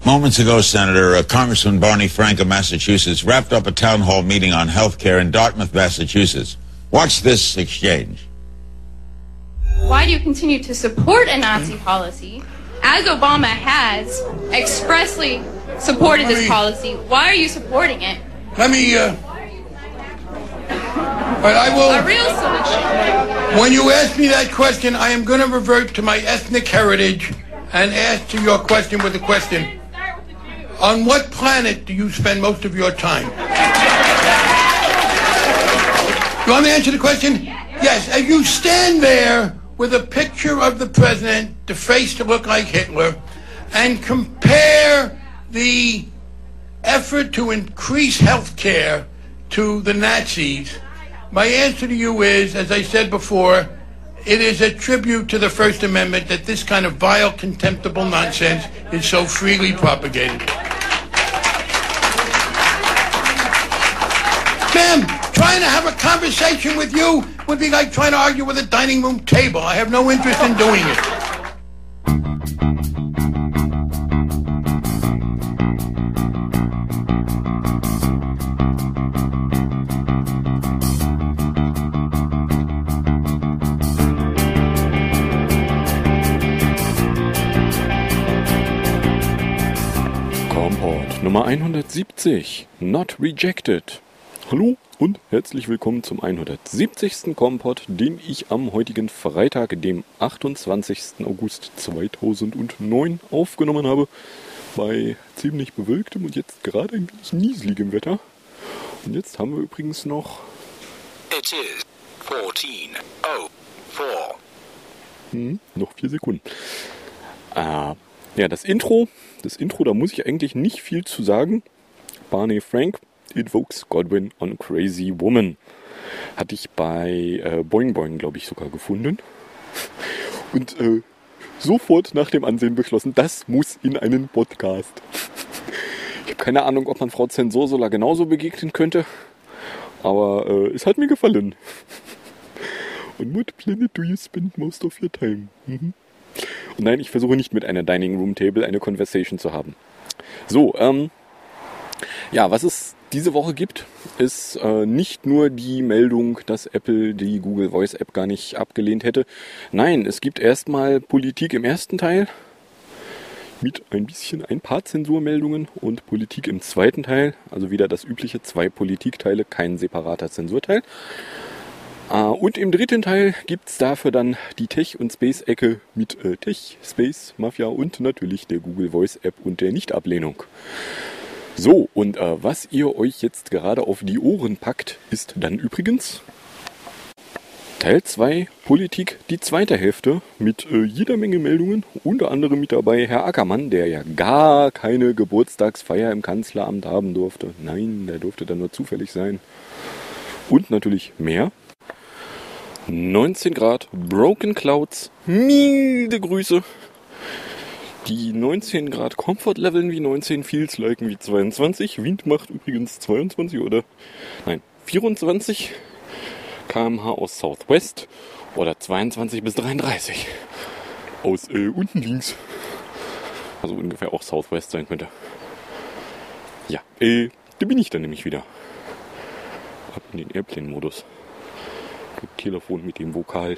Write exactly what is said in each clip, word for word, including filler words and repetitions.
Moments ago, Senator, uh, Congressman Barney Frank of Massachusetts wrapped up a town hall meeting on health care in Dartmouth, Massachusetts. Watch this exchange. Why do you continue to support a Nazi policy, as Obama has expressly supported this policy? Why are you supporting it? Let me, uh... But I will... A real solution. When you ask me that question, I am going to revert to my ethnic heritage and answer your question with a question. On what planet do you spend most of your time? You want me to answer the question? Yes. As you stand there with a picture of the president, the face to look like Hitler, and compare the effort to increase health care to the Nazis, my answer to you is, as I said before, it is a tribute to the First Amendment that this kind of vile, contemptible nonsense is so freely propagated. Ma'am, trying to have a conversation with you would be like trying to argue with a dining room table. I have no interest in doing it. Kompott Nummer hundertsiebzig, Not Rejected. Hallo und herzlich willkommen zum hundertsiebzigsten Kompott, den ich am heutigen Freitag, dem achtundzwanzigsten August zweitausendneun aufgenommen habe. Bei ziemlich bewölktem und jetzt gerade ein wenig nieseligem Wetter. Und jetzt haben wir übrigens noch... It is fourteen oh four. Hm, noch vier Sekunden. Ah, ja, das Intro. Das Intro, da muss ich eigentlich nicht viel zu sagen. Barney Frank invokes Godwin on Crazy Woman. Hatte ich bei äh, Boing Boing, glaube ich, sogar gefunden. Und äh, sofort nach dem Ansehen beschlossen, das muss in einen Podcast. Ich habe keine Ahnung, ob man Frau Zensursola genauso begegnen könnte. Aber äh, es hat mir gefallen. On what planet do you spend most of your time? Mhm. Und nein, ich versuche nicht mit einer Dining Room Table eine Conversation zu haben. So, ähm, ja, was es diese Woche gibt, ist äh, nicht nur die Meldung, dass Apple die Google Voice App gar nicht abgelehnt hätte. Nein, es gibt erstmal Politik im ersten Teil mit ein bisschen ein paar Zensurmeldungen und Politik im zweiten Teil, also wieder das übliche, zwei Politikteile, kein separater Zensurteil. Uh, und im dritten Teil gibt es dafür dann die Tech- und Space-Ecke mit äh, Tech, Space, Mafia und natürlich der Google Voice App und der Nichtablehnung. So, und äh, was ihr euch jetzt gerade auf die Ohren packt, ist dann übrigens Teil zwei Politik, die zweite Hälfte mit äh, jeder Menge Meldungen, unter anderem mit dabei Herr Ackermann, der ja gar keine Geburtstagsfeier im Kanzleramt haben durfte. Nein, der durfte dann nur zufällig sein. Und natürlich mehr. neunzehn Grad, Broken Clouds, milde Grüße. Die neunzehn Grad Comfort leveln wie neunzehn, Feels liken wie zweiundzwanzig. Wind macht übrigens zweiundzwanzig oder, nein, vierundzwanzig Kilometer pro Stunde aus Southwest oder zweiundzwanzig bis dreiunddreißig aus äh, unten links. Also ungefähr auch Southwest sein könnte. Ja, äh, da bin ich dann nämlich wieder. Ab in den Airplane-Modus. Telefon mit dem Vokal.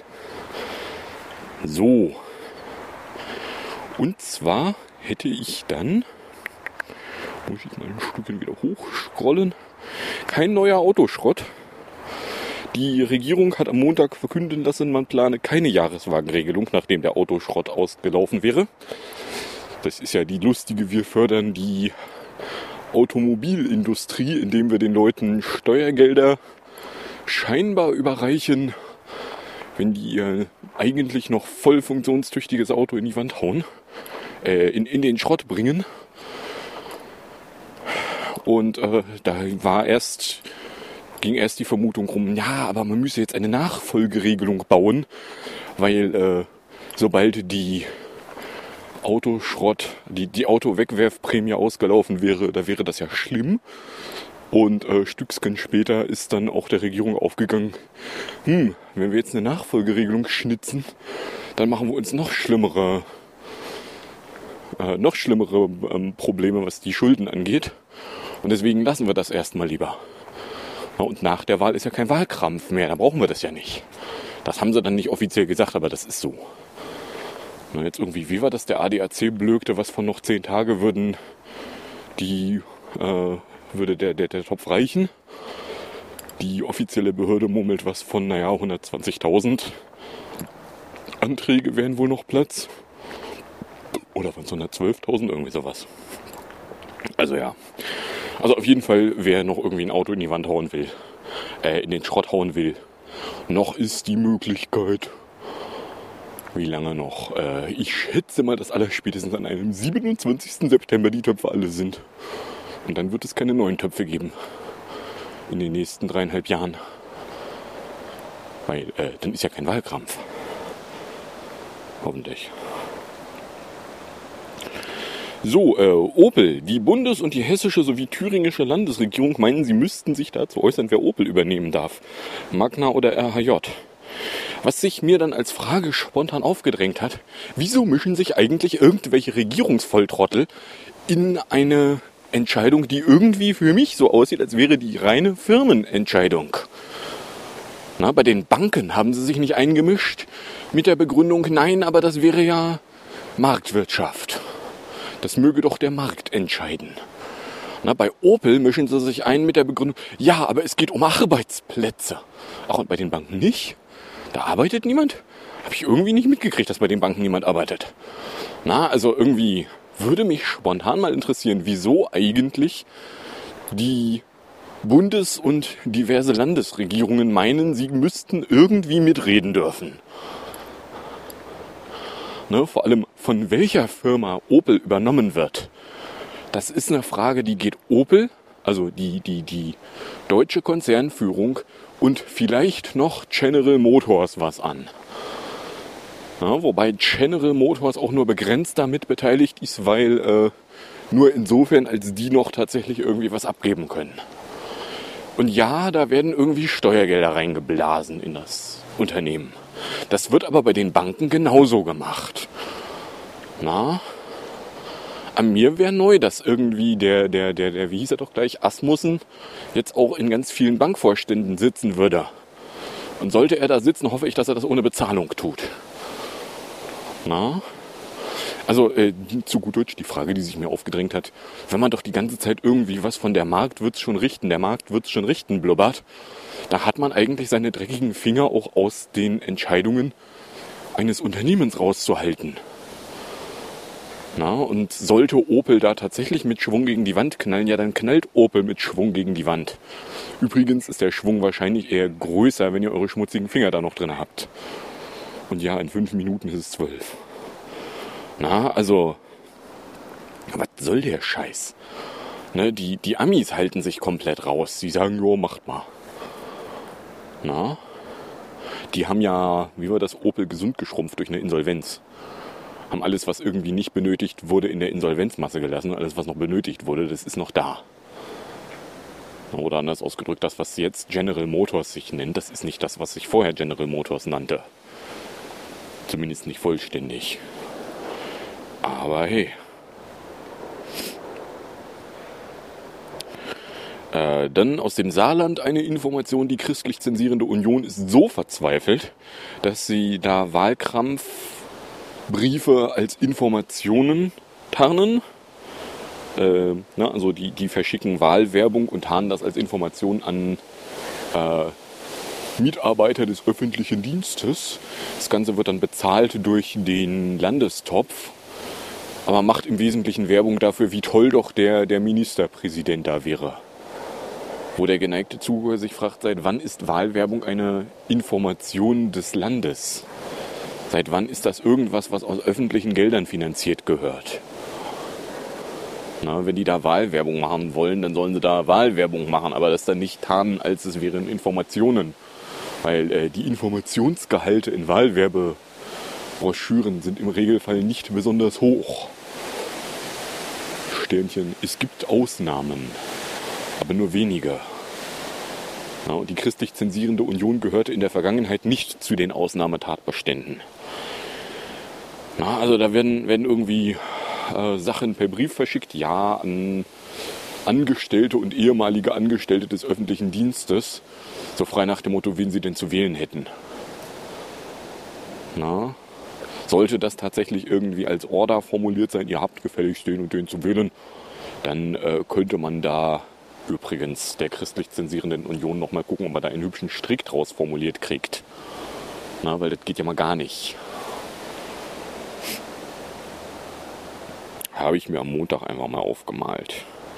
So. Und zwar hätte ich dann, muss ich mal ein Stückchen wieder hochscrollen, kein neuer Autoschrott. Die Regierung hat am Montag verkünden lassen, man plane keine Jahreswagenregelung, nachdem der Autoschrott ausgelaufen wäre. Das ist ja die lustige, wir fördern die Automobilindustrie, indem wir den Leuten Steuergelder scheinbar überreichen, wenn die ihr eigentlich noch voll funktionstüchtiges Auto in die Wand hauen, äh, in, in den Schrott bringen. Und äh, da war erst, ging erst die Vermutung rum, ja, aber man müsse jetzt eine Nachfolgeregelung bauen, weil äh, sobald die Autoschrott, die, die Autowegwerfprämie ausgelaufen wäre, da wäre das ja schlimm. Und äh, Stückchen später ist dann auch der Regierung aufgegangen, hm, wenn wir jetzt eine Nachfolgeregelung schnitzen, dann machen wir uns noch schlimmere äh, noch schlimmere ähm, Probleme, was die Schulden angeht. Und deswegen lassen wir das erstmal lieber. Na, und nach der Wahl ist ja kein Wahlkrampf mehr, da brauchen wir das ja nicht. Das haben sie dann nicht offiziell gesagt, aber das ist so. Na, jetzt irgendwie, wie war das, der A D A C blökte, was von noch zehn Tage würden die, äh, würde der, der, der Topf reichen. Die offizielle Behörde murmelt was von, naja, hundertzwanzigtausend Anträge wären wohl noch Platz. Oder waren es hundertzwölftausend, irgendwie sowas. Also ja. Also auf jeden Fall, wer noch irgendwie ein Auto in die Wand hauen will, äh, in den Schrott hauen will, noch ist die Möglichkeit. Wie lange noch? Äh, ich schätze mal, dass aller spätestens an einem siebenundzwanzigsten September die Töpfe alle sind. Und dann wird es keine neuen Töpfe geben. In den nächsten dreieinhalb Jahren. Weil, äh, dann ist ja kein Wahlkrampf. Hoffentlich. So, äh, Opel. Die Bundes- und die hessische sowie thüringische Landesregierung meinen, sie müssten sich dazu äußern, wer Opel übernehmen darf. Magna oder R H J. Was sich mir dann als Frage spontan aufgedrängt hat, wieso mischen sich eigentlich irgendwelche Regierungsvolltrottel in eine Entscheidung, die irgendwie für mich so aussieht, als wäre die reine Firmenentscheidung. Na, bei den Banken haben sie sich nicht eingemischt mit der Begründung, nein, aber das wäre ja Marktwirtschaft. Das möge doch der Markt entscheiden. Na, bei Opel mischen sie sich ein mit der Begründung, ja, aber es geht um Arbeitsplätze. Ach, und bei den Banken nicht? Da arbeitet niemand? Habe ich irgendwie nicht mitgekriegt, dass bei den Banken niemand arbeitet. Na, also irgendwie würde mich spontan mal interessieren, wieso eigentlich die Bundes- und diverse Landesregierungen meinen, sie müssten irgendwie mitreden dürfen. Ne, vor allem von welcher Firma Opel übernommen wird. Das ist eine Frage, die geht Opel, also die, die, die deutsche Konzernführung und vielleicht noch General Motors was an. Ja, wobei General Motors auch nur begrenzt damit beteiligt ist, weil äh, nur insofern, als die noch tatsächlich irgendwie was abgeben können. Und ja, da werden irgendwie Steuergelder reingeblasen in das Unternehmen. Das wird aber bei den Banken genauso gemacht. Na, an mir wäre neu, dass irgendwie der, der, der, der, wie hieß er doch gleich, Asmussen, jetzt auch in ganz vielen Bankvorständen sitzen würde. Und sollte er da sitzen, hoffe ich, dass er das ohne Bezahlung tut. Na, also äh, zu gut Deutsch die Frage, die sich mir aufgedrängt hat, wenn man doch die ganze Zeit irgendwie was von der Markt wird's schon richten, der Markt wird's schon richten blubbert, da hat man eigentlich seine dreckigen Finger auch aus den Entscheidungen eines Unternehmens rauszuhalten. Na, und sollte Opel da tatsächlich mit Schwung gegen die Wand knallen, ja, dann knallt Opel mit Schwung gegen die Wand. Übrigens ist der Schwung wahrscheinlich eher größer, wenn ihr eure schmutzigen Finger da noch drin habt. Und ja, in fünf Minuten ist es zwölf. Na, also, was soll der Scheiß? Ne, die, die Amis halten sich komplett raus. Sie sagen, jo, macht mal. Na, die haben ja, wie war das, Opel gesund geschrumpft durch eine Insolvenz. Haben alles, was irgendwie nicht benötigt wurde, in der Insolvenzmasse gelassen. Alles, was noch benötigt wurde, das ist noch da. Oder anders ausgedrückt, das, was jetzt General Motors sich nennt, das ist nicht das, was sich vorher General Motors nannte. Zumindest nicht vollständig. Aber hey. Äh, dann aus dem Saarland eine Information, die christlich zensierende Union ist so verzweifelt, dass sie da Wahlkampfbriefe als Informationen tarnen. Äh, na, also die, die verschicken Wahlwerbung und tarnen das als Information an äh, Mitarbeiter des öffentlichen Dienstes. Das Ganze wird dann bezahlt durch den Landestopf, aber macht im Wesentlichen Werbung dafür, wie toll doch der, der Ministerpräsident da wäre. Wo der geneigte Zuhörer sich fragt, seit wann ist Wahlwerbung eine Information des Landes? Seit wann ist das irgendwas, was aus öffentlichen Geldern finanziert gehört? Na, wenn die da Wahlwerbung machen wollen, dann sollen sie da Wahlwerbung machen, aber das dann nicht tarnen, als es wären Informationen. Weil äh, die Informationsgehalte in Wahlwerbebroschüren sind im Regelfall nicht besonders hoch. Sternchen, es gibt Ausnahmen, aber nur wenige. Ja, und die christlich zensierende Union gehörte in der Vergangenheit nicht zu den Ausnahmetatbeständen. Na, also da werden, werden irgendwie äh, Sachen per Brief verschickt, ja, an Angestellte und ehemalige Angestellte des öffentlichen Dienstes, so frei nach dem Motto, wen sie denn zu wählen hätten. Na, sollte das tatsächlich irgendwie als Order formuliert sein, ihr habt gefälligst den und den zu wählen, dann äh, könnte man da übrigens der christlich zensierenden Union nochmal gucken, ob man da einen hübschen Strick draus formuliert kriegt. Na, weil das geht ja mal gar nicht. Habe ich mir am Montag einfach mal aufgemalt.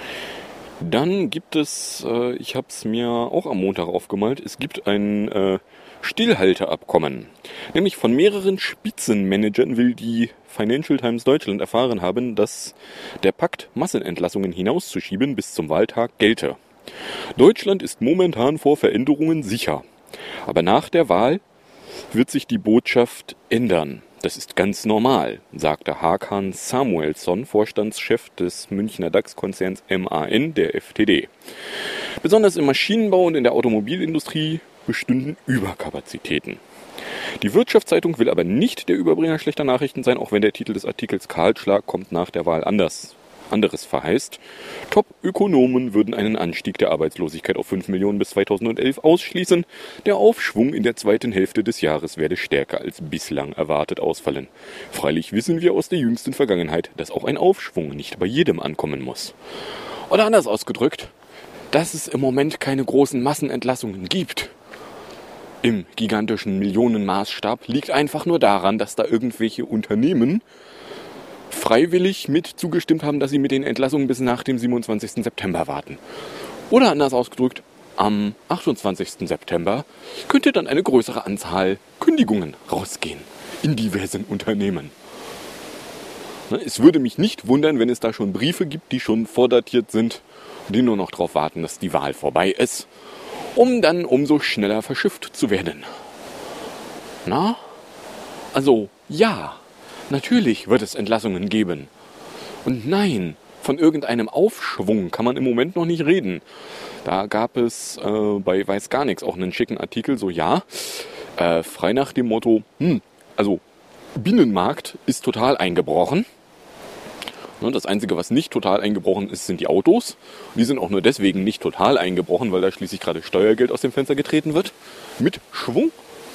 Dann gibt es, äh, ich habe es mir auch am Montag aufgemalt, es gibt ein äh, Stillhalteabkommen. Nämlich von mehreren Spitzenmanagern will die Financial Times Deutschland erfahren haben, dass der Pakt, Massenentlassungen hinauszuschieben, bis zum Wahltag gelte. Deutschland ist momentan vor Veränderungen sicher. Aber nach der Wahl wird sich die Botschaft ändern. Das ist ganz normal, sagte Hakan Samuelsson, Vorstandschef des Münchner DAX-Konzerns M A N, der F T D. Besonders im Maschinenbau und in der Automobilindustrie bestünden Überkapazitäten. Die Wirtschaftszeitung will aber nicht der Überbringer schlechter Nachrichten sein, auch wenn der Titel des Artikels Kahlschlag kommt nach der Wahl anders. Anderes verheißt. Top-Ökonomen würden einen Anstieg der Arbeitslosigkeit auf fünf Millionen bis zweitausendelf ausschließen. Der Aufschwung in der zweiten Hälfte des Jahres werde stärker als bislang erwartet ausfallen. Freilich wissen wir aus der jüngsten Vergangenheit, dass auch ein Aufschwung nicht bei jedem ankommen muss. Oder anders ausgedrückt, dass es im Moment keine großen Massenentlassungen gibt. Im gigantischen Millionenmaßstab liegt einfach nur daran, dass da irgendwelche Unternehmen freiwillig mit zugestimmt haben, dass sie mit den Entlassungen bis nach dem siebenundzwanzigsten September warten. Oder anders ausgedrückt, am achtundzwanzigsten September könnte dann eine größere Anzahl Kündigungen rausgehen in diversen Unternehmen. Es würde mich nicht wundern, wenn es da schon Briefe gibt, die schon vordatiert sind und die nur noch darauf warten, dass die Wahl vorbei ist, um dann umso schneller verschifft zu werden. Na? Also, ja. Natürlich wird es Entlassungen geben. Und nein, von irgendeinem Aufschwung kann man im Moment noch nicht reden. Da gab es äh, bei Weiß gar nichts auch einen schicken Artikel, so ja, äh, frei nach dem Motto, hm, also Binnenmarkt ist total eingebrochen. Und das Einzige, was nicht total eingebrochen ist, sind die Autos. Die sind auch nur deswegen nicht total eingebrochen, weil da schließlich gerade Steuergeld aus dem Fenster getreten wird. Mit Schwung.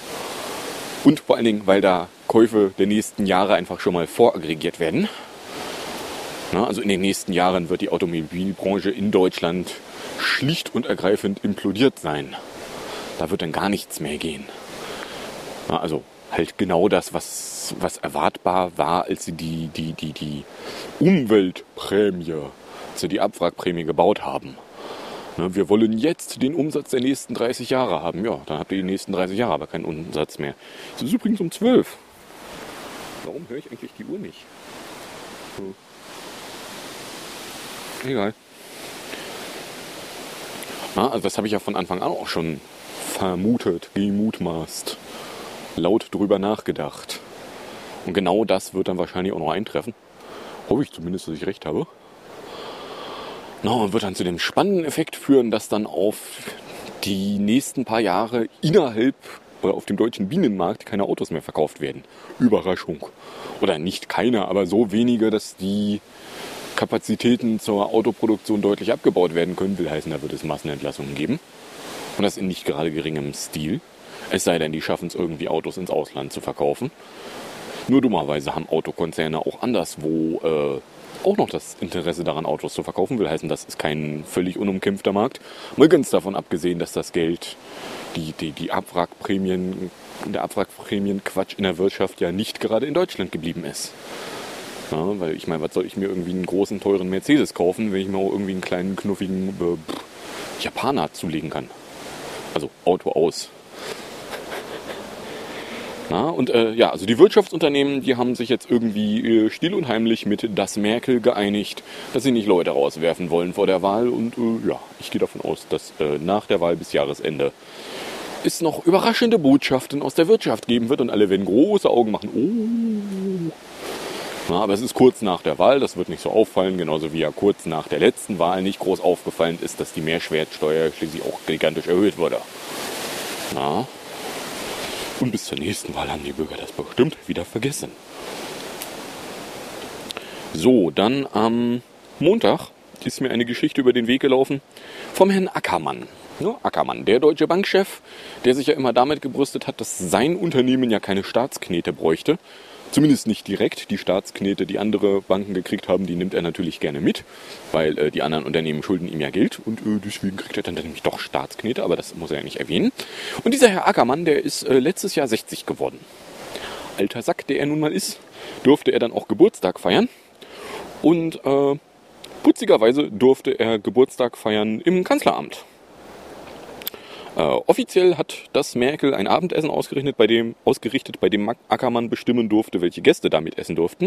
Und vor allen Dingen, weil da Käufe der nächsten Jahre einfach schon mal voraggregiert werden. Na, also in den nächsten Jahren wird die Automobilbranche in Deutschland schlicht und ergreifend implodiert sein. Da wird dann gar nichts mehr gehen. Na, also halt genau das, was, was erwartbar war, als sie die, die, die, die Umweltprämie, als sie die Abwrackprämie gebaut haben. Na, wir wollen jetzt den Umsatz der nächsten dreißig Jahre haben. Ja, dann habt ihr die nächsten dreißig Jahre aber keinen Umsatz mehr. Es ist übrigens um zwölf. Warum höre ich eigentlich die Uhr nicht? Hm. Egal. Na, also das habe ich ja von Anfang an auch schon vermutet, gemutmaßt, laut drüber nachgedacht. Und genau das wird dann wahrscheinlich auch noch eintreffen. Hoffe ich zumindest, dass ich recht habe. Na, und wird dann zu dem spannenden Effekt führen, dass dann auf die nächsten paar Jahre innerhalb oder auf dem deutschen Binnenmarkt keine Autos mehr verkauft werden. Überraschung. Oder nicht keine, aber so wenige, dass die Kapazitäten zur Autoproduktion deutlich abgebaut werden können. Will heißen, da wird es Massenentlassungen geben. Und das in nicht gerade geringem Stil. Es sei denn, die schaffen es irgendwie, Autos ins Ausland zu verkaufen. Nur dummerweise haben Autokonzerne auch anderswo äh, auch noch das Interesse daran, Autos zu verkaufen. Will heißen, das ist kein völlig unumkämpfter Markt. Mal ganz davon abgesehen, dass das Geld, die, die, die Abwrackprämien, der Abwrackprämienquatsch in der Wirtschaft ja nicht gerade in Deutschland geblieben ist. Ja, weil ich meine, was soll ich mir irgendwie einen großen, teuren Mercedes kaufen, wenn ich mir auch irgendwie einen kleinen, knuffigen äh, Japaner zulegen kann? Also Auto aus. Na, und äh, ja, also die Wirtschaftsunternehmen, die haben sich jetzt irgendwie äh, still und heimlich mit das Merkel geeinigt, dass sie nicht Leute rauswerfen wollen vor der Wahl. Und äh, ja, ich gehe davon aus, dass äh, nach der Wahl bis Jahresende es noch überraschende Botschaften aus der Wirtschaft geben wird und alle werden große Augen machen. Oh. Na, aber es ist kurz nach der Wahl, das wird nicht so auffallen, genauso wie ja kurz nach der letzten Wahl nicht groß aufgefallen ist, dass die Mehrwertsteuer schließlich auch gigantisch erhöht wurde. Na. Und bis zur nächsten Wahl haben die Bürger das bestimmt wieder vergessen. So, dann am Montag ist mir eine Geschichte über den Weg gelaufen vom Herrn Ackermann. Ja, Ackermann, der deutsche Bankchef, der sich ja immer damit gebrüstet hat, dass sein Unternehmen ja keine Staatsknete bräuchte. Zumindest nicht direkt. Die Staatsknete, die andere Banken gekriegt haben, die nimmt er natürlich gerne mit, weil äh, die anderen Unternehmen schulden ihm ja Geld und äh, deswegen kriegt er dann nämlich doch Staatsknete, aber das muss er ja nicht erwähnen. Und dieser Herr Ackermann, der ist äh, letztes Jahr sechzig geworden. Alter Sack, der er nun mal ist, durfte er dann auch Geburtstag feiern. Und äh, putzigerweise durfte er Geburtstag feiern im Kanzleramt. Äh, offiziell hat das Merkel ein Abendessen ausgerichtet, bei dem, ausgerichtet, bei dem Ackermann bestimmen durfte, welche Gäste damit essen durften.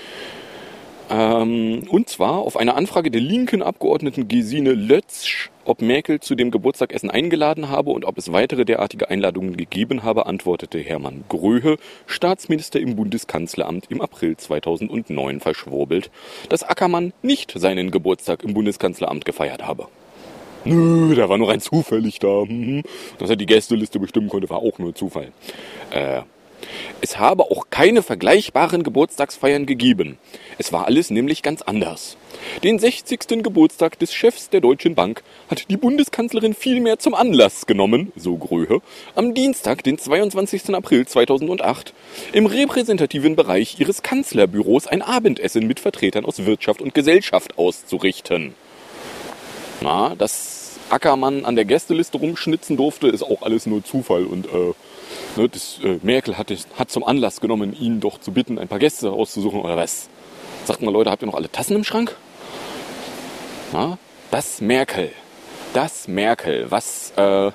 Ähm, und zwar auf eine Anfrage der linken Abgeordneten Gesine Lötzsch, ob Merkel zu dem Geburtstagessen eingeladen habe und ob es weitere derartige Einladungen gegeben habe, antwortete Hermann Gröhe, Staatsminister im Bundeskanzleramt, im April zweitausendneun verschwurbelt, dass Ackermann nicht seinen Geburtstag im Bundeskanzleramt gefeiert habe. Nö, der war nur rein zufällig da. Dass er die Gästeliste bestimmen konnte, war auch nur Zufall. Äh, es habe auch keine vergleichbaren Geburtstagsfeiern gegeben. Es war alles nämlich ganz anders. Den sechzigsten Geburtstag des Chefs der Deutschen Bank hat die Bundeskanzlerin vielmehr zum Anlass genommen, so Gröhe, am Dienstag, den zweiundzwanzigsten April zweitausendacht, im repräsentativen Bereich ihres Kanzlerbüros ein Abendessen mit Vertretern aus Wirtschaft und Gesellschaft auszurichten. Na, dass Ackermann an der Gästeliste rumschnitzen durfte, ist auch alles nur Zufall. Und äh, ne, das, äh, Merkel hat, hat zum Anlass genommen, ihn doch zu bitten, ein paar Gäste auszusuchen oder was. Sagt mal, Leute, habt ihr noch alle Tassen im Schrank? Na, das Merkel. Das Merkel, was äh,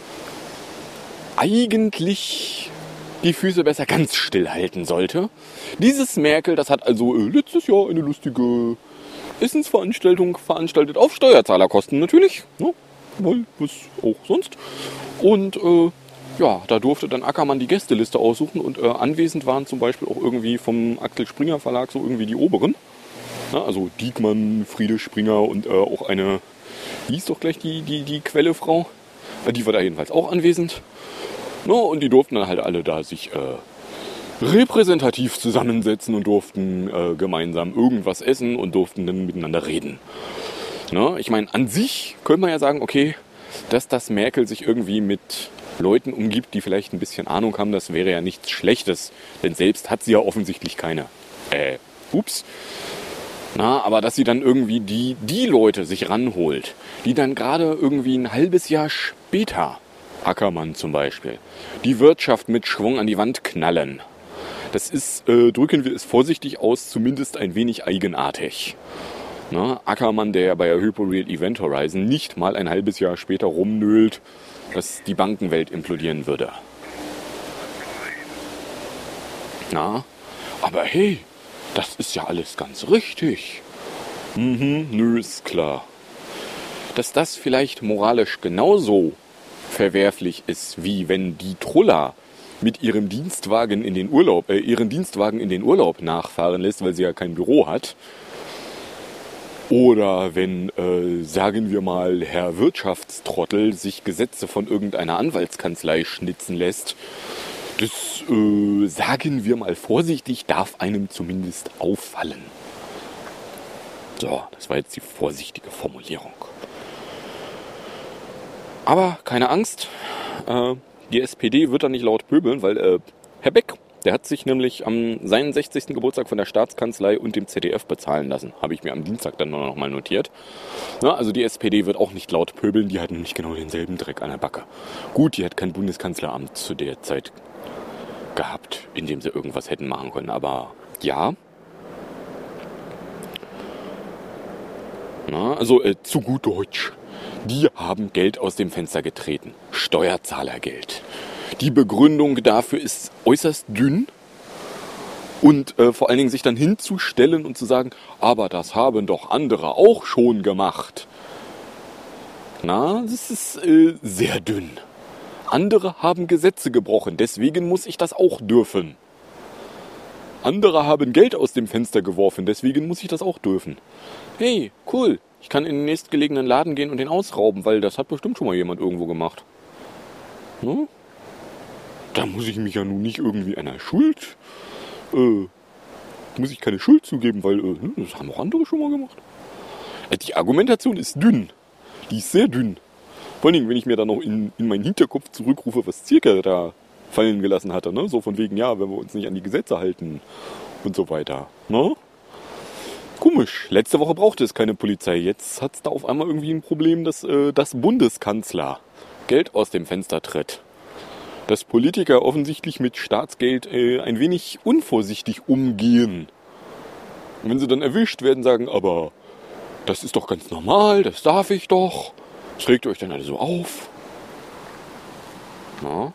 eigentlich die Füße besser ganz still halten sollte. Dieses Merkel, das hat also äh, letztes Jahr eine lustige Essensveranstaltung veranstaltet, auf Steuerzahlerkosten natürlich, ne? Weil was auch sonst. Und äh, ja, da durfte dann Ackermann die Gästeliste aussuchen und äh, anwesend waren zum Beispiel auch irgendwie vom Axel Springer Verlag so irgendwie die Oberen. Ja, also Diekmann, Friede Springer und äh, auch eine, wie hieß doch gleich die, die, die Quellefrau, äh, die war da jedenfalls auch anwesend. Ja, und die durften dann halt alle da sich äh, repräsentativ zusammensetzen und durften äh, gemeinsam irgendwas essen und durften dann miteinander reden. Ne? Ich meine, an sich könnte man ja sagen, okay, dass das Merkel sich irgendwie mit Leuten umgibt, die vielleicht ein bisschen Ahnung haben, das wäre ja nichts Schlechtes, denn selbst hat sie ja offensichtlich keine. Äh, ups. Na, aber dass sie dann irgendwie die, die Leute sich ranholt, die dann gerade irgendwie ein halbes Jahr später, Ackermann zum Beispiel, die Wirtschaft mit Schwung an die Wand knallen. Das ist, äh, drücken wir es vorsichtig aus, zumindest ein wenig eigenartig. Na, Ackermann, der bei der Hyperreal Event Horizon nicht mal ein halbes Jahr später rumnölt, dass die Bankenwelt implodieren würde. Na, aber hey, das ist ja alles ganz richtig. Mhm, nö, ist klar. Dass das vielleicht moralisch genauso verwerflich ist, wie wenn die Trulla mit ihrem Dienstwagen in den Urlaub, äh, ihren Dienstwagen in den Urlaub nachfahren lässt, weil sie ja kein Büro hat. Oder wenn, äh, sagen wir mal, Herr Wirtschaftstrottel sich Gesetze von irgendeiner Anwaltskanzlei schnitzen lässt. Das, äh, sagen wir mal vorsichtig, darf einem zumindest auffallen. So, das war jetzt die vorsichtige Formulierung. Aber keine Angst, äh, die S P D wird da nicht laut pöbeln, weil äh, Herr Beck, der hat sich nämlich am seinen sechzigsten Geburtstag von der Staatskanzlei und dem Z D F bezahlen lassen. Habe ich mir am Dienstag dann noch mal notiert. Na, also die S P D wird auch nicht laut pöbeln, die hat nämlich genau denselben Dreck an der Backe. Gut, die hat kein Bundeskanzleramt zu der Zeit gehabt, in dem sie irgendwas hätten machen können. Aber ja. Na, also äh, zu gut Deutsch. Die haben Geld aus dem Fenster getreten. Steuerzahlergeld. Die Begründung dafür ist äußerst dünn. Und äh, vor allen Dingen sich dann hinzustellen und zu sagen, aber das haben doch andere auch schon gemacht. Na, das ist äh, sehr dünn. Andere haben Gesetze gebrochen, deswegen muss ich das auch dürfen. Andere haben Geld aus dem Fenster geworfen, deswegen muss ich das auch dürfen. Hey, cool, ich kann in den nächstgelegenen Laden gehen und den ausrauben, weil das hat bestimmt schon mal jemand irgendwo gemacht. Ne? Da muss ich mich ja nun nicht irgendwie einer Schuld äh, muss ich keine Schuld zugeben, weil äh, das haben auch andere schon mal gemacht. Äh, die Argumentation ist dünn. Die ist sehr dünn. Vor allem, wenn ich mir dann noch in, in meinen Hinterkopf zurückrufe, was Zirka da fallen gelassen hatte. Ne? So von wegen, ja, wenn wir uns nicht an die Gesetze halten und so weiter. Ne? Komisch. Letzte Woche brauchte es keine Polizei. Jetzt hat es da auf einmal irgendwie ein Problem, dass äh, das Bundeskanzler Geld aus dem Fenster tritt. Dass Politiker offensichtlich mit Staatsgeld äh, ein wenig unvorsichtig umgehen. Und wenn sie dann erwischt werden, sagen, aber das ist doch ganz normal, das darf ich doch. Was regt ihr euch denn alle so auf? Na?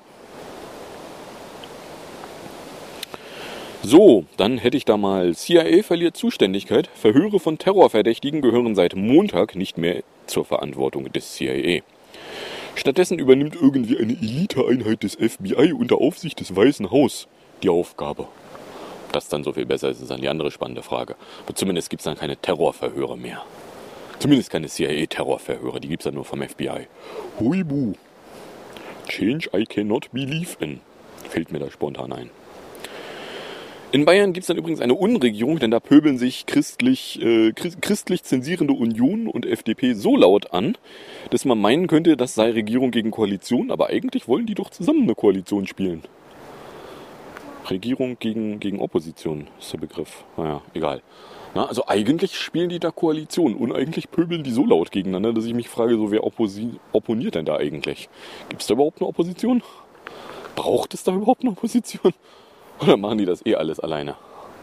So, dann hätte ich da mal C I A verliert Zuständigkeit. Verhöre von Terrorverdächtigen gehören seit Montag nicht mehr zur Verantwortung des C I A. Stattdessen übernimmt irgendwie eine Eliteeinheit des F B I unter Aufsicht des Weißen Haus die Aufgabe. Ob das dann so viel besser ist, ist dann die andere spannende Frage. Aber zumindest gibt es dann keine Terrorverhöre mehr. Zumindest keine C I A-Terrorverhöre, die gibt es dann nur vom F B I. Huibu. Change I cannot believe in. Fällt mir da spontan ein. In Bayern gibt es dann übrigens eine Unregierung, denn da pöbeln sich christlich, äh, christlich zensierende Union und F D P so laut an, dass man meinen könnte, das sei Regierung gegen Koalition, aber eigentlich wollen die doch zusammen eine Koalition spielen. Regierung gegen, gegen Opposition ist der Begriff. Naja, egal. Na, also eigentlich spielen die da Koalition und eigentlich pöbeln die so laut gegeneinander, dass ich mich frage, so wer opposi- opponiert denn da eigentlich? Gibt es da überhaupt eine Opposition? Braucht es da überhaupt eine Opposition? Oder machen die das eh alles alleine?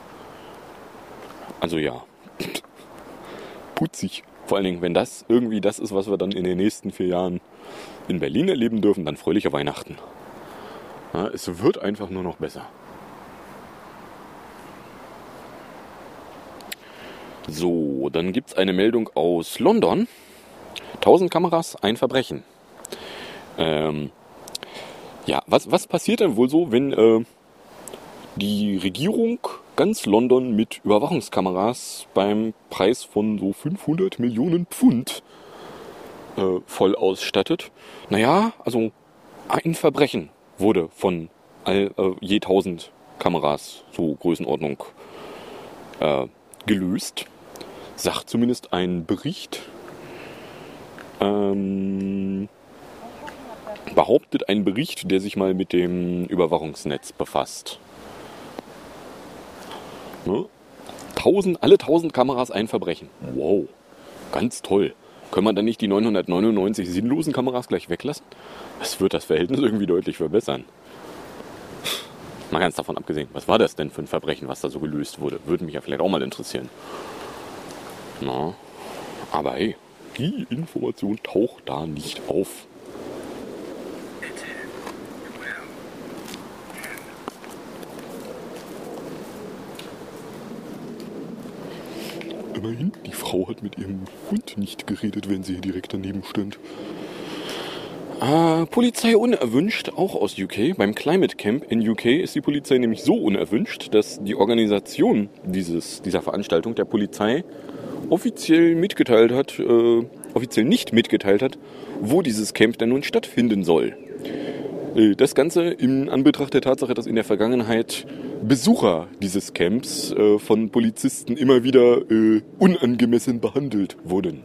Also ja. Putzig. Vor allen Dingen, wenn das irgendwie das ist, was wir dann in den nächsten vier Jahren in Berlin erleben dürfen, dann fröhliche Weihnachten. Ja, es wird einfach nur noch besser. So, dann gibt es eine Meldung aus London. tausend Kameras, ein Verbrechen. Ähm, ja, was, was passiert denn wohl so, wenn äh, die Regierung ganz London mit Überwachungskameras beim Preis von so fünfhundert Millionen Pfund äh, voll ausstattet? Naja, also ein Verbrechen wurde von all, äh, je tausend Kameras, so Größenordnung, äh, gelöst. Sagt zumindest ein Bericht. Ähm, behauptet ein Bericht, der sich mal mit dem Überwachungsnetz befasst. Ne? Tausend, alle tausend Kameras ein Verbrechen. Wow, ganz toll. Können wir dann nicht die neunhundertneunundneunzig sinnlosen Kameras gleich weglassen? Das wird das Verhältnis irgendwie deutlich verbessern. Mal ganz davon abgesehen, was war das denn für ein Verbrechen, was da so gelöst wurde? Würde mich ja vielleicht auch mal interessieren. Na, aber hey, die Information taucht da nicht auf. Immerhin, die Frau hat mit ihrem Hund nicht geredet, wenn sie hier direkt daneben stand. Äh, Polizei unerwünscht, auch aus U K. Beim Climate Camp in U K ist die Polizei nämlich so unerwünscht, dass die Organisation dieses, dieser Veranstaltung der Polizei offiziell mitgeteilt hat, äh, offiziell nicht mitgeteilt hat, wo dieses Camp denn nun stattfinden soll. Äh, das Ganze in Anbetracht der Tatsache, dass in der Vergangenheit Besucher dieses Camps äh, von Polizisten immer wieder äh, unangemessen behandelt wurden.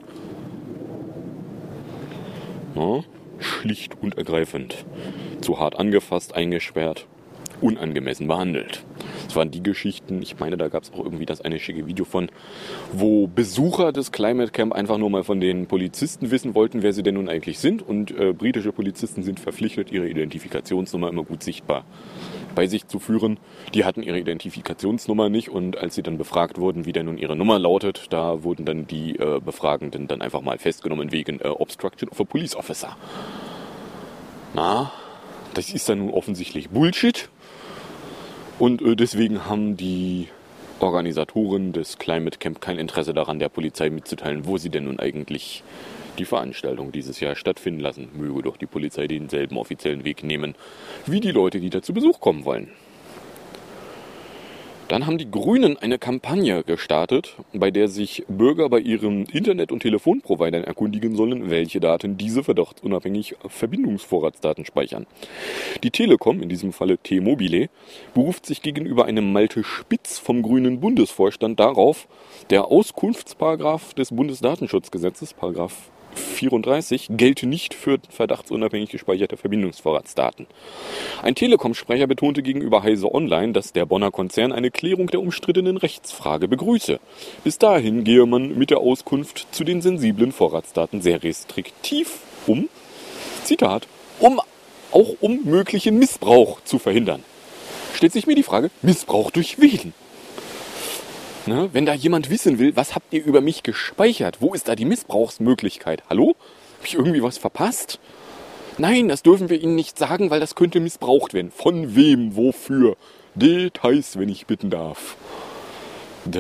Ja, schlicht und ergreifend. Zu hart angefasst, eingesperrt, unangemessen behandelt. Das waren die Geschichten, ich meine, da gab es auch irgendwie das eine schicke Video von, wo Besucher des Climate Camp einfach nur mal von den Polizisten wissen wollten, wer sie denn nun eigentlich sind. Und äh, britische Polizisten sind verpflichtet, ihre Identifikationsnummer immer gut sichtbar bei sich zu führen. Die hatten ihre Identifikationsnummer nicht und als sie dann befragt wurden, wie denn nun ihre Nummer lautet, da wurden dann die äh, Befragenden dann einfach mal festgenommen wegen äh, Obstruction of a Police Officer. Na, das ist dann nun offensichtlich Bullshit. Und äh, deswegen haben die Organisatoren des Climate Camp kein Interesse daran, der Polizei mitzuteilen, wo sie denn nun eigentlich die Veranstaltung dieses Jahr stattfinden lassen. Möge doch die Polizei denselben offiziellen Weg nehmen, wie die Leute, die da zu Besuch kommen wollen. Dann haben die Grünen eine Kampagne gestartet, bei der sich Bürger bei ihren Internet- und Telefonprovidern erkundigen sollen, welche Daten diese verdachtsunabhängig Verbindungsvorratsdaten speichern. Die Telekom, in diesem Falle T-Mobile, beruft sich gegenüber einem Malte Spitz vom Grünen Bundesvorstand darauf, der Auskunftsparagraph des Bundesdatenschutzgesetzes, Paragraph vierunddreißig, gelte nicht für verdachtsunabhängig gespeicherte Verbindungsvorratsdaten. Ein Telekom-Sprecher betonte gegenüber Heise Online, dass der Bonner Konzern eine Klärung der umstrittenen Rechtsfrage begrüße. Bis dahin gehe man mit der Auskunft zu den sensiblen Vorratsdaten sehr restriktiv um, Zitat, um auch um möglichen Missbrauch zu verhindern. Stellt sich mir die Frage, Missbrauch durch wen? Ne, wenn da jemand wissen will, was habt ihr über mich gespeichert? Wo ist da die Missbrauchsmöglichkeit? Hallo? Habe ich irgendwie was verpasst? Nein, das dürfen wir Ihnen nicht sagen, weil das könnte missbraucht werden. Von wem? Wofür? Details, wenn ich bitten darf. Däh.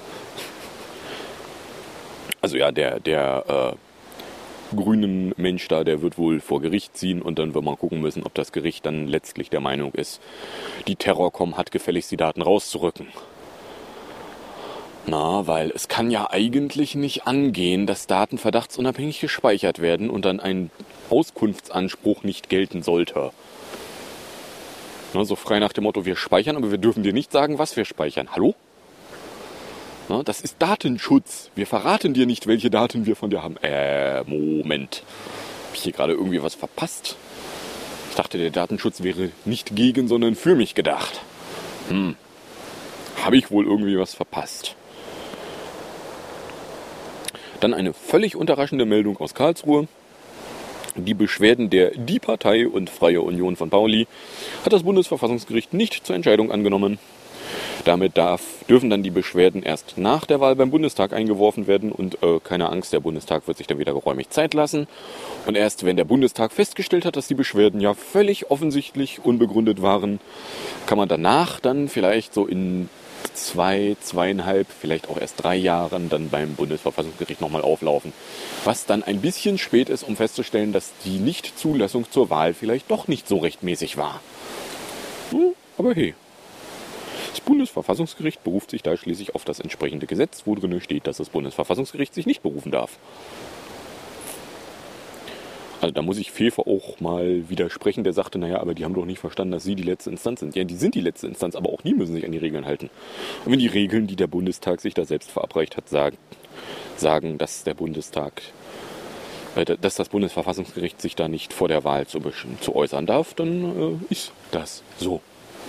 Also ja, der, der äh, grünen Mensch da, der wird wohl vor Gericht ziehen und dann wird man gucken müssen, ob das Gericht dann letztlich der Meinung ist, die Terrorcom hat gefälligst die Daten rauszurücken. Na, weil es kann ja eigentlich nicht angehen, dass Daten verdachtsunabhängig gespeichert werden und dann ein Auskunftsanspruch nicht gelten sollte. Na, so frei nach dem Motto, wir speichern, aber wir dürfen dir nicht sagen, was wir speichern. Hallo? Na, das ist Datenschutz. Wir verraten dir nicht, welche Daten wir von dir haben. Äh, Moment. Hab ich hier gerade irgendwie was verpasst? Ich dachte, der Datenschutz wäre nicht gegen, sondern für mich gedacht. Hm. Habe ich wohl irgendwie was verpasst? Dann eine völlig unterraschende Meldung aus Karlsruhe. Die Beschwerden der Die Partei und Freie Union von Pauli hat das Bundesverfassungsgericht nicht zur Entscheidung angenommen. Damit darf, dürfen dann die Beschwerden erst nach der Wahl beim Bundestag eingeworfen werden und äh, keine Angst, der Bundestag wird sich dann wieder geräumig Zeit lassen. Und erst wenn der Bundestag festgestellt hat, dass die Beschwerden ja völlig offensichtlich unbegründet waren, kann man danach dann vielleicht so in zwei, zweieinhalb, vielleicht auch erst drei Jahren dann beim Bundesverfassungsgericht nochmal auflaufen. Was dann ein bisschen spät ist, um festzustellen, dass die Nichtzulassung zur Wahl vielleicht doch nicht so rechtmäßig war. Hm, aber hey. Das Bundesverfassungsgericht beruft sich da schließlich auf das entsprechende Gesetz, wo drin steht, dass das Bundesverfassungsgericht sich nicht berufen darf. Also da muss ich Fefe auch mal widersprechen, der sagte, naja, aber die haben doch nicht verstanden, dass sie die letzte Instanz sind. Ja, die sind die letzte Instanz, aber auch die müssen sich an die Regeln halten. Und wenn die Regeln, die der Bundestag sich da selbst verabreicht hat, sagen, sagen dass der Bundestag, äh, dass das Bundesverfassungsgericht sich da nicht vor der Wahl zu, zu äußern darf, dann äh, ist das so.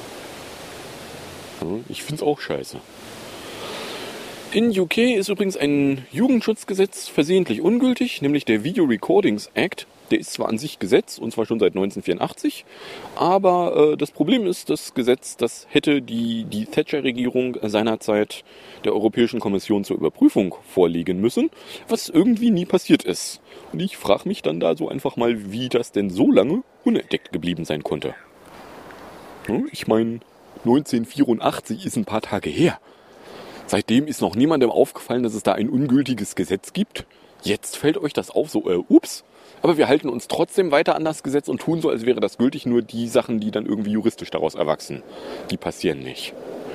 Ja, ich find's auch scheiße. In U K ist übrigens ein Jugendschutzgesetz versehentlich ungültig, nämlich der Video Recordings Act. Der ist zwar an sich Gesetz, und zwar schon seit neunzehnhundertvierundachtzig, aber äh, das Problem ist, das Gesetz, das hätte die, die Thatcher-Regierung seinerzeit der Europäischen Kommission zur Überprüfung vorlegen müssen, was irgendwie nie passiert ist. Und ich frage mich dann da so einfach mal, wie das denn so lange unentdeckt geblieben sein konnte. Ja, ich meine, neunzehnhundertvierundachtzig ist ein paar Tage her. Seitdem ist noch niemandem aufgefallen, dass es da ein ungültiges Gesetz gibt. Jetzt fällt euch das auf, so, äh, ups. Aber wir halten uns trotzdem weiter an das Gesetz und tun so, als wäre das gültig. Nur die Sachen, die dann irgendwie juristisch daraus erwachsen, die passieren nicht.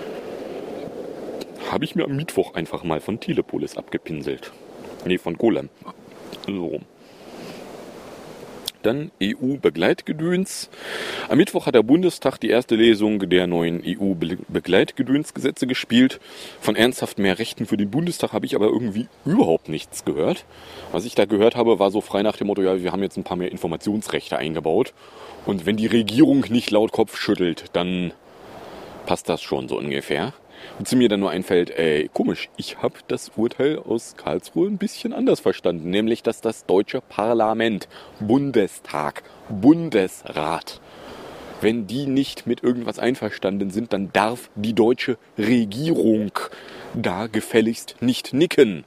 Habe ich mir am Mittwoch einfach mal von Telepolis abgepinselt. Nee, von Golem. So rum. Dann E U-Begleitgedöns. Am Mittwoch hat der Bundestag die erste Lesung der neuen E U-Begleitgedönsgesetze gespielt. Von ernsthaft mehr Rechten für den Bundestag habe ich aber irgendwie überhaupt nichts gehört. Was ich da gehört habe, war so frei nach dem Motto, ja, wir haben jetzt ein paar mehr Informationsrechte eingebaut. Und wenn die Regierung nicht laut Kopf schüttelt, dann passt das schon so ungefähr. Und zu mir dann nur einfällt, ey, komisch, ich habe das Urteil aus Karlsruhe ein bisschen anders verstanden. Nämlich, dass das deutsche Parlament, Bundestag, Bundesrat, wenn die nicht mit irgendwas einverstanden sind, dann darf die deutsche Regierung da gefälligst nicht nicken.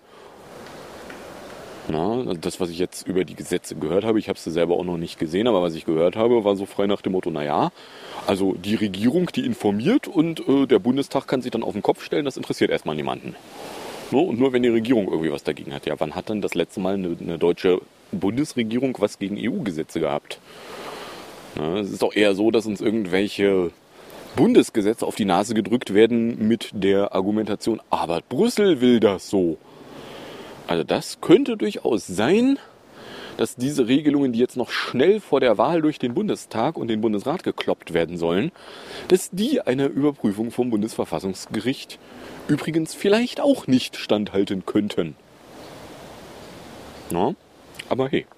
Na, das, was ich jetzt über die Gesetze gehört habe, ich habe sie selber auch noch nicht gesehen, aber was ich gehört habe, war so frei nach dem Motto, naja, also die Regierung, die informiert und äh, der Bundestag kann sich dann auf den Kopf stellen, das interessiert erstmal niemanden. No, und nur wenn die Regierung irgendwie was dagegen hat. Ja, wann hat dann das letzte Mal eine, eine deutsche Bundesregierung was gegen E U-Gesetze gehabt? Na, es ist doch eher so, dass uns irgendwelche Bundesgesetze auf die Nase gedrückt werden mit der Argumentation, aber Brüssel will das so. Also das könnte durchaus sein, dass diese Regelungen, die jetzt noch schnell vor der Wahl durch den Bundestag und den Bundesrat gekloppt werden sollen, dass die einer Überprüfung vom Bundesverfassungsgericht übrigens vielleicht auch nicht standhalten könnten. Na, aber hey.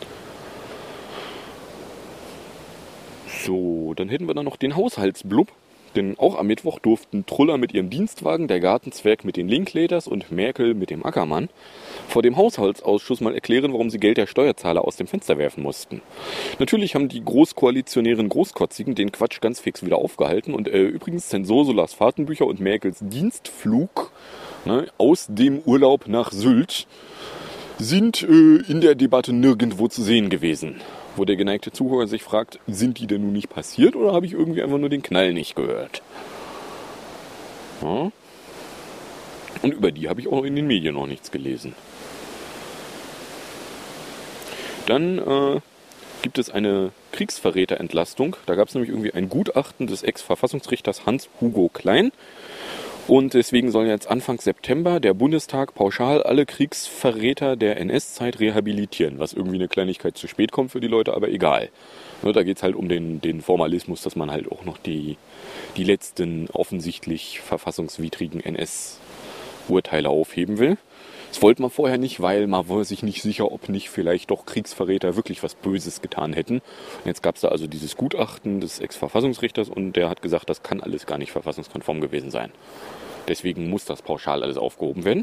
So, dann hätten wir dann noch den Haushaltsblub. Denn auch am Mittwoch durften Truller mit ihrem Dienstwagen, der Gartenzwerg mit den Linklaters und Merkel mit dem Ackermann vor dem Haushaltsausschuss mal erklären, warum sie Geld der Steuerzahler aus dem Fenster werfen mussten. Natürlich haben die großkoalitionären Großkotzigen den Quatsch ganz fix wieder aufgehalten und äh, übrigens Zensursulas Fahrtenbücher und Merkels Dienstflug, ne, aus dem Urlaub nach Sylt sind äh, in der Debatte nirgendwo zu sehen gewesen. Wo der geneigte Zuhörer sich fragt, sind die denn nun nicht passiert oder habe ich irgendwie einfach nur den Knall nicht gehört? Ja. Und über die habe ich auch in den Medien noch nichts gelesen. Dann äh, gibt es eine Kriegsverräterentlastung. Da gab es nämlich irgendwie ein Gutachten des Ex-Verfassungsrichters Hans-Hugo Klein. Und deswegen soll jetzt Anfang September der Bundestag pauschal alle Kriegsverräter der N S-Zeit rehabilitieren, was irgendwie eine Kleinigkeit zu spät kommt für die Leute, aber egal. Ne, da geht es halt um den, den Formalismus, dass man halt auch noch die, die letzten offensichtlich verfassungswidrigen N S-Urteile aufheben will. Das wollte man vorher nicht, weil man war sich nicht sicher, ob nicht vielleicht doch Kriegsverräter wirklich was Böses getan hätten. Und jetzt gab es da also dieses Gutachten des Ex-Verfassungsrichters und der hat gesagt, das kann alles gar nicht verfassungskonform gewesen sein. Deswegen muss das pauschal alles aufgehoben werden.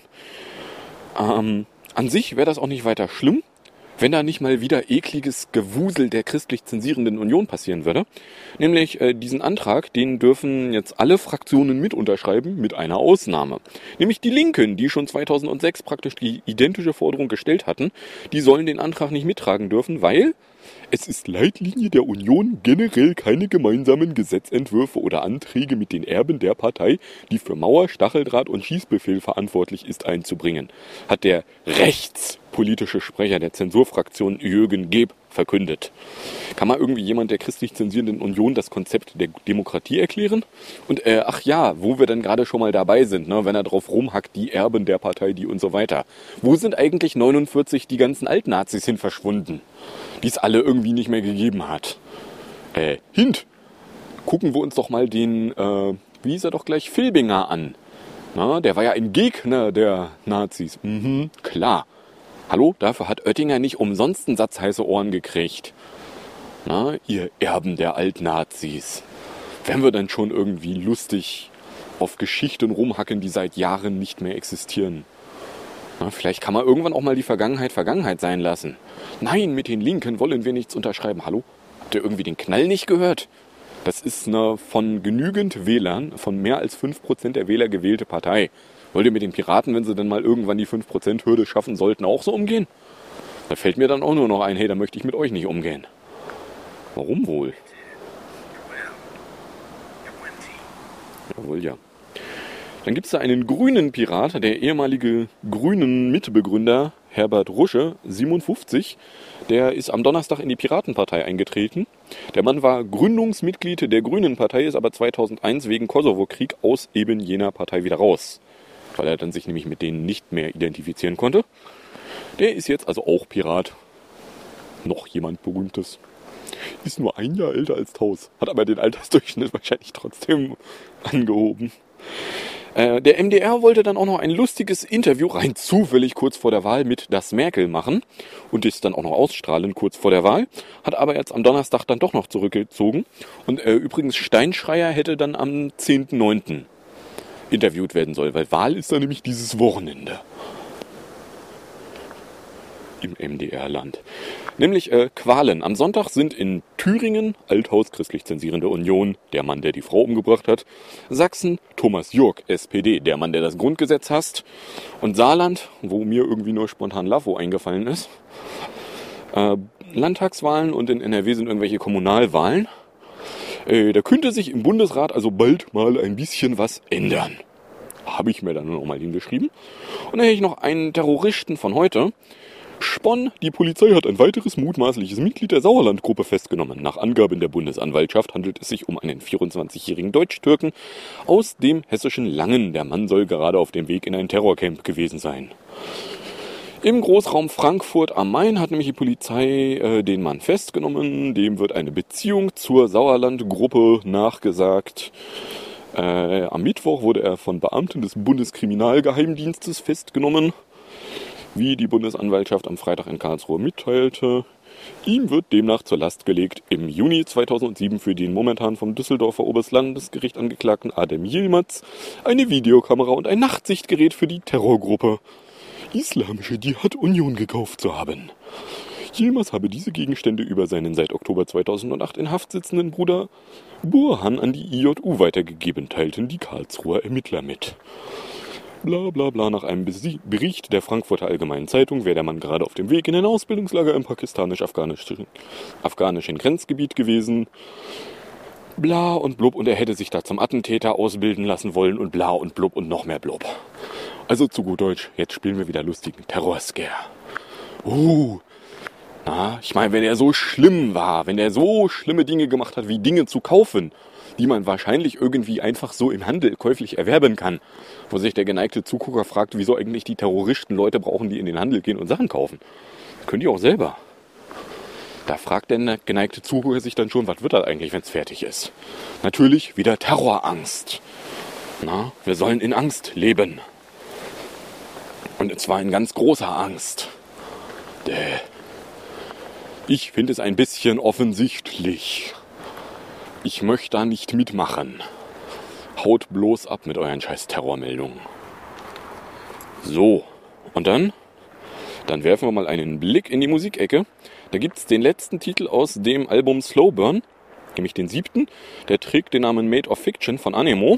Ähm, an sich wäre das auch nicht weiter schlimm, wenn da nicht mal wieder ekliges Gewusel der christlich zensierenden Union passieren würde. Nämlich äh, diesen Antrag, den dürfen jetzt alle Fraktionen mit unterschreiben, mit einer Ausnahme. Nämlich die Linken, die schon zweitausendsechs praktisch die identische Forderung gestellt hatten, die sollen den Antrag nicht mittragen dürfen, weil es ist Leitlinie der Union, generell keine gemeinsamen Gesetzentwürfe oder Anträge mit den Erben der Partei, die für Mauer, Stacheldraht und Schießbefehl verantwortlich ist, einzubringen, hat der rechtspolitische Sprecher der Zensurfraktion Jürgen Geb verkündet. Kann mal irgendwie jemand der christlich zensierenden Union das Konzept der Demokratie erklären? Und äh, ach ja, wo wir dann gerade schon mal dabei sind, ne, wenn er drauf rumhackt, die Erben der Partei, die und so weiter. Wo sind eigentlich neunundvierzig die ganzen Altnazis hin verschwunden, die es alle irgendwie nicht mehr gegeben hat? Äh, Hint! Gucken wir uns doch mal den, äh, wie hieß er doch gleich, Filbinger an. Na, der war ja ein Gegner der Nazis. Mhm, klar. Hallo, dafür hat Oettinger nicht umsonst einen Satz heiße Ohren gekriegt. Na, ihr Erben der Altnazis. Wenn wir dann schon irgendwie lustig auf Geschichten rumhacken, die seit Jahren nicht mehr existieren. Na, vielleicht kann man irgendwann auch mal die Vergangenheit Vergangenheit sein lassen. Nein, mit den Linken wollen wir nichts unterschreiben. Hallo? Habt ihr irgendwie den Knall nicht gehört? Das ist eine von genügend Wählern, von mehr als fünf Prozent der Wähler gewählte Partei. Wollt ihr mit den Piraten, wenn sie dann mal irgendwann die fünf Prozent Hürde schaffen sollten, auch so umgehen? Da fällt mir dann auch nur noch ein, hey, da möchte ich mit euch nicht umgehen. Warum wohl? Jawohl, ja. Dann gibt es da einen grünen Pirat, der ehemalige grünen Mitbegründer Herbert Rusche, siebenundfünfzig, der ist am Donnerstag in die Piratenpartei eingetreten. Der Mann war Gründungsmitglied der Grünen Partei, ist aber zweitausendeins wegen Kosovo-Krieg aus eben jener Partei wieder raus, weil er dann sich nämlich mit denen nicht mehr identifizieren konnte. Der ist jetzt also auch Pirat. Noch jemand Berühmtes. Ist nur ein Jahr älter als Taus, hat aber den Altersdurchschnitt wahrscheinlich trotzdem angehoben. Äh, der M D R wollte dann auch noch ein lustiges Interview rein zufällig kurz vor der Wahl mit das Merkel machen und ist dann auch noch ausstrahlen kurz vor der Wahl, hat aber jetzt am Donnerstag dann doch noch zurückgezogen. Und äh, übrigens Steinschreier hätte dann am zehnten neunten interviewt werden sollen, weil Wahl ist dann nämlich dieses Wochenende im M D R-Land. Nämlich äh, Qualen. Am Sonntag sind in Thüringen, Althaus christlich zensierende Union, der Mann, der die Frau umgebracht hat. Sachsen, Thomas Jurk, S P D, der Mann, der das Grundgesetz hasst. Und Saarland, wo mir irgendwie nur spontan Lafo eingefallen ist. Äh, Landtagswahlen und in N R W sind irgendwelche Kommunalwahlen. Äh, da könnte sich im Bundesrat also bald mal ein bisschen was ändern. Habe ich mir dann noch mal hingeschrieben. Und dann hätte ich noch einen Terroristen von heute. Spon, die Polizei hat ein weiteres mutmaßliches Mitglied der Sauerland-Gruppe festgenommen. Nach Angaben der Bundesanwaltschaft handelt es sich um einen vierundzwanzigjährigen Deutsch-Türken aus dem hessischen Langen. Der Mann soll gerade auf dem Weg in ein Terrorcamp gewesen sein. Im Großraum Frankfurt am Main hat nämlich die Polizei äh, den Mann festgenommen. Dem wird eine Beziehung zur Sauerland-Gruppe nachgesagt. Äh, am Mittwoch wurde er von Beamten des Bundeskriminalgeheimdienstes festgenommen, wie die Bundesanwaltschaft am Freitag in Karlsruhe mitteilte. Ihm wird demnach zur Last gelegt, im Juni zweitausendsieben für den momentan vom Düsseldorfer Oberlandesgericht angeklagten Adem Yilmaz eine Videokamera und ein Nachtsichtgerät für die Terrorgruppe Islamische Dschihad Union gekauft zu haben. Yilmaz habe diese Gegenstände über seinen seit Oktober zweitausendacht in Haft sitzenden Bruder Burhan an die I J U weitergegeben, teilten die Karlsruher Ermittler mit. Bla bla bla, nach einem Bericht der Frankfurter Allgemeinen Zeitung wäre der Mann gerade auf dem Weg in ein Ausbildungslager im pakistanisch-afghanischen afghanischen Grenzgebiet gewesen. Bla und blub, und er hätte sich da zum Attentäter ausbilden lassen wollen und bla und blub und noch mehr blub. Also zu gut Deutsch, jetzt spielen wir wieder lustigen Terrorscare. Uh, na, ich meine, wenn er so schlimm war, wenn er so schlimme Dinge gemacht hat, wie Dinge zu kaufen, die man wahrscheinlich irgendwie einfach so im Handel käuflich erwerben kann, wo sich der geneigte Zugucker fragt, wieso eigentlich die Terroristen Leute brauchen, die in den Handel gehen und Sachen kaufen. Das können die auch selber. Da fragt der geneigte Zugucker sich dann schon, was wird das eigentlich, wenn es fertig ist? Natürlich wieder Terrorangst. Na, wir sollen in Angst leben. Und zwar in ganz großer Angst. Däh. Ich finde es ein bisschen offensichtlich. Ich möchte da nicht mitmachen. Haut bloß ab mit euren scheiß Terrormeldungen. So, und dann? Dann werfen wir mal einen Blick in die Musikecke. Da gibt es den letzten Titel aus dem Album Slow Burn, nämlich den siebten. Der trägt den Namen Made of Fiction von Anemo.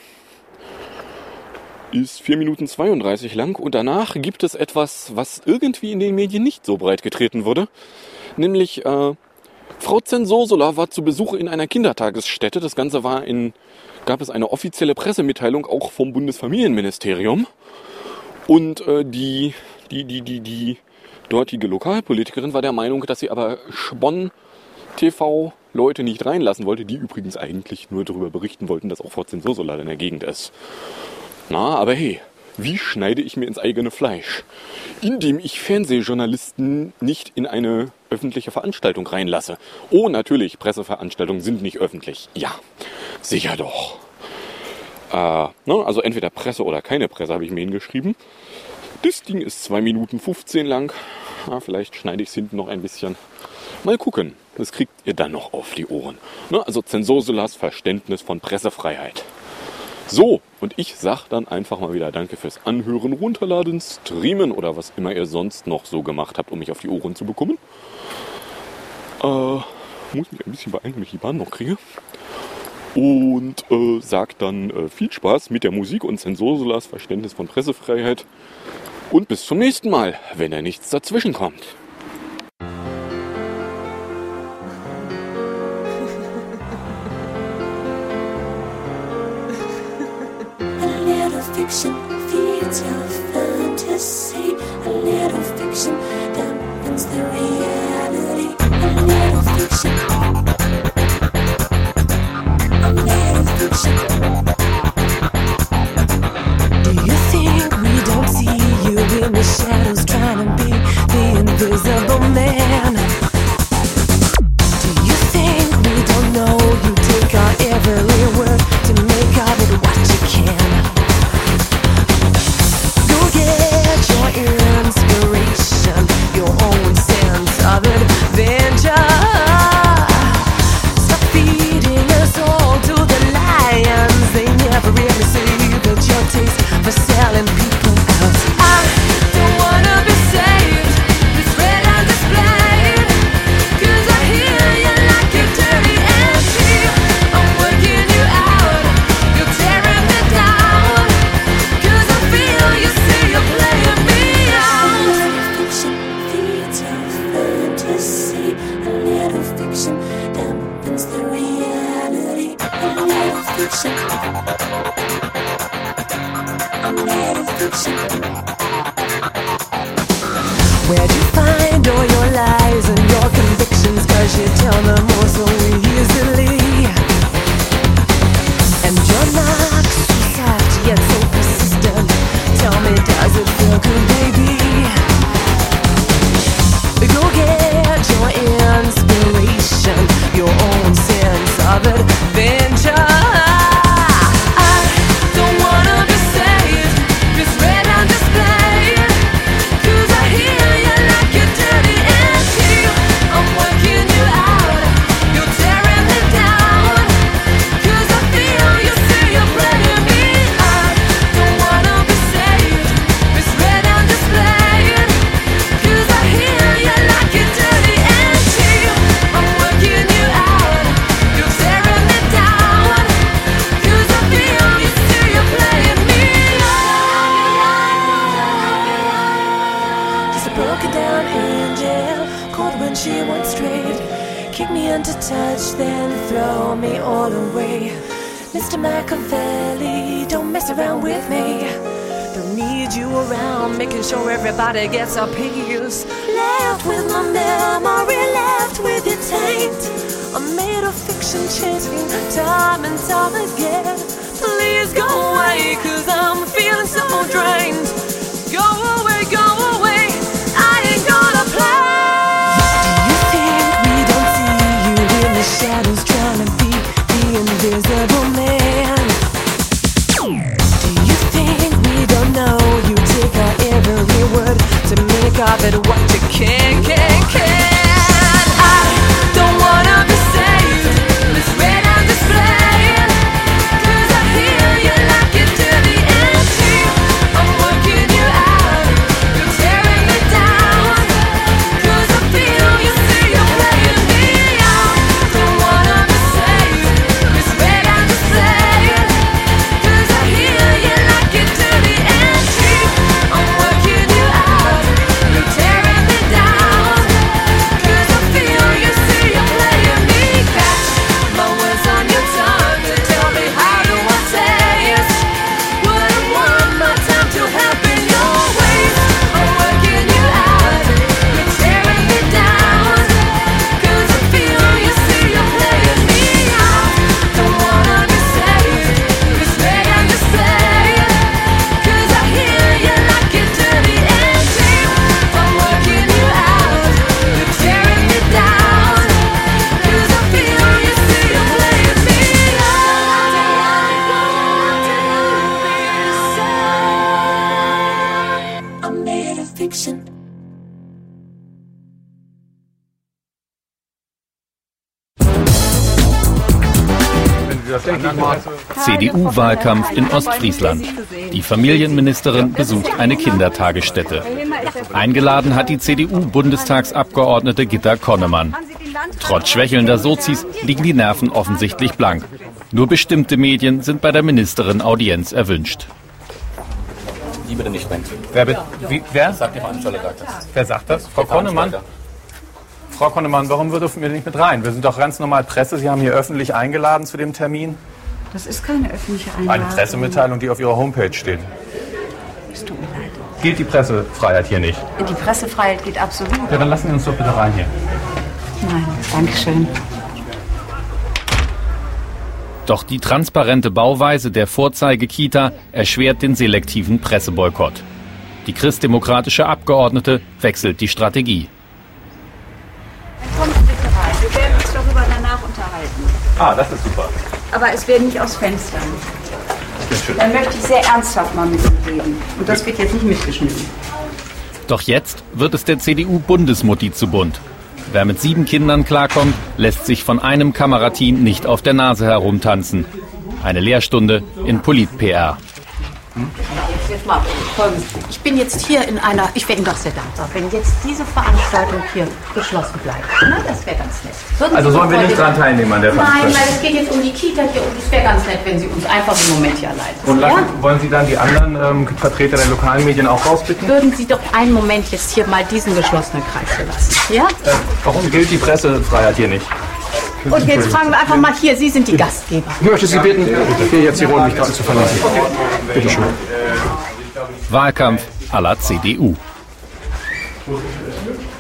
Ist vier Minuten zweiunddreißig lang. Und danach gibt es etwas, was irgendwie in den Medien nicht so breit getreten wurde. Nämlich, äh, Frau Zensosola war zu Besuch in einer Kindertagesstätte. Das Ganze war in, gab es eine offizielle Pressemitteilung auch vom Bundesfamilienministerium. Und äh, die, die, die, die, die dortige Lokalpolitikerin war der Meinung, dass sie aber Spon-T V-Leute nicht reinlassen wollte, die übrigens eigentlich nur darüber berichten wollten, dass auch Frau Zensosola in der Gegend ist. Na, aber hey, wie schneide ich mir ins eigene Fleisch? Indem ich Fernsehjournalisten nicht in eine öffentliche Veranstaltung reinlasse. Oh, natürlich, Presseveranstaltungen sind nicht öffentlich. Ja, sicher doch. Äh, ne, also entweder Presse oder keine Presse, habe ich mir hingeschrieben. Das Ding ist zwei Minuten fünfzehn lang. Ja, vielleicht schneide ich es hinten noch ein bisschen. Mal gucken, das kriegt ihr dann noch auf die Ohren. Ne, also Zensosolas Verständnis von Pressefreiheit. So, und ich sag dann einfach mal wieder Danke fürs Anhören, Runterladen, Streamen oder was immer ihr sonst noch so gemacht habt, um mich auf die Ohren zu bekommen. Äh, muss mich ein bisschen beeilen, damit ich die Bahn noch kriege. Und äh, sagt dann äh, viel Spaß mit der Musik und Zensosolas Verständnis von Pressefreiheit. Und bis zum nächsten Mal, wenn da nichts dazwischen kommt. Fiction feeds your fantasy. A little fiction dampens the reality. A little fiction. A little fiction. Do you think we don't see you in the shadows, trying to be the invisible man? Do you think we don't know you take our every word to make of it what you can? Your inspiration, your own sense of adventure. Stop feeding us all to the lions. They never really see that your taste for selling people out. I don't wanna be saved, displayed and displayed. Cause I hear you like you're dirty and cheap. I'm working you out, you're tearing me down. Cause I feel you see you're playing me. Fiction. I'm made of fiction. Where'd you find fictions, cause you tell them all so easily. And you're not so soft yet so persistent. Tell me, does it feel good, baby? Go get your inspiration, your own sense of adventure. I don't wanna be saved, misread and displayed, 'cause I hear you like a dirty ante. I'm working you out, you're tearing me down, 'cause I feel you see you're playing me. I don't wanna be saved, misread and displayed, 'cause I hear you like a dirty ante. I'm working you out, you're tearing me down, 'cause I feel you see you're playing me. Just a broken down angel, cold when she went straight. Kick me into touch, then throw me all away. Mister Machiavelli, don't mess around with me. Don't need you around, making sure everybody gets a piece. Left with my memory, left with your taint. I'm made of fiction, chasing time and time again. Please go away, 'cause I'm feeling so drained. Go away, go away, I ain't gonna play. Do you think we don't see you in the shadows, trying to be the invisible man? Do you think we don't know you take our every word to make of it what you can, can, can? I don't wanna be saved, misread and displayed, 'cause I hear you like a dirty ante. I'm working you out, you're tearing me down, 'cause I feel you see you're playing me. I don't wanna be saved, misread and displayed, 'cause I hear you like a dirty ante. I'm working you out, you're tearing me down, 'cause I feel you see you're playing me. Catch my words on your tongue to tell me how do I taste. Would I want my time to happen your ways? I'm working you out, you're tearing me down, 'cause I feel you see you're playing me. I don't wanna be saved, misread and displayed, 'cause I hear you like a dirty ante. I'm working you out, you're tearing me down, 'cause I feel you see you're playing me. I'm made of fiction. C D U-Wahlkampf in Ostfriesland. Die Familienministerin besucht eine Kindertagesstätte. Eingeladen hat die C D U-Bundestagsabgeordnete Gitta Connemann. Trotz schwächelnder Sozis liegen die Nerven offensichtlich blank. Nur bestimmte Medien sind bei der Ministerin Audienz erwünscht. Die bitte nicht sprechen. Wer, be- wie, wer? Sagt die Veranstalter das? Wer sagt das? Frau Connemann? Frau Connemann, warum dürfen wir nicht mit rein? Wir sind doch ganz normal Presse. Sie haben hier öffentlich eingeladen zu dem Termin. Das ist keine öffentliche Einladung. Eine Pressemitteilung, die auf Ihrer Homepage steht. Es tut mir leid. Gilt die Pressefreiheit hier nicht? Die Pressefreiheit geht absolut. Ja, dann lassen Sie uns doch bitte rein hier. Nein, Dankeschön. Doch die transparente Bauweise der Vorzeigekita erschwert den selektiven Presseboykott. Die christdemokratische Abgeordnete wechselt die Strategie. Kommen Sie bitte rein. Wir werden uns darüber danach unterhalten. Ah, das ist super. Aber es werden nicht aus Fenstern. Dann möchte ich sehr ernsthaft mal mit Ihnen reden. Und das wird jetzt nicht mitgeschnitten. Doch jetzt wird es der C D U-Bundesmutti zu bunt. Wer mit sieben Kindern klarkommt, lässt sich von einem Kamerateam nicht auf der Nase herumtanzen. Eine Lehrstunde in Polit-P R. Jetzt mal Folgendes. Ich bin jetzt hier in einer, ich wäre Ihnen doch sehr dankbar, wenn jetzt diese Veranstaltung hier geschlossen bleibt. Na, das wäre ganz nett. Würden Also Sie sollen wir heute- nicht dran teilnehmen an der Nein, Veranstaltung? weil es geht jetzt um die Kita hier und es wäre ganz nett, wenn Sie uns einfach im Moment hier allein Und lassen. lassen, wollen Sie dann die anderen ähm, Vertreter der lokalen Medien auch rausbitten? Würden Sie doch einen Moment jetzt hier mal diesen geschlossenen Kreis verlassen. Ja? Äh, warum gilt die Pressefreiheit hier nicht? Und jetzt fragen wir einfach mal hier, Sie sind die Gastgeber. Ich möchte Sie bitten, hier jetzt die Runde nicht gerade zu verlassen. Bitte schön. Wahlkampf à la C D U.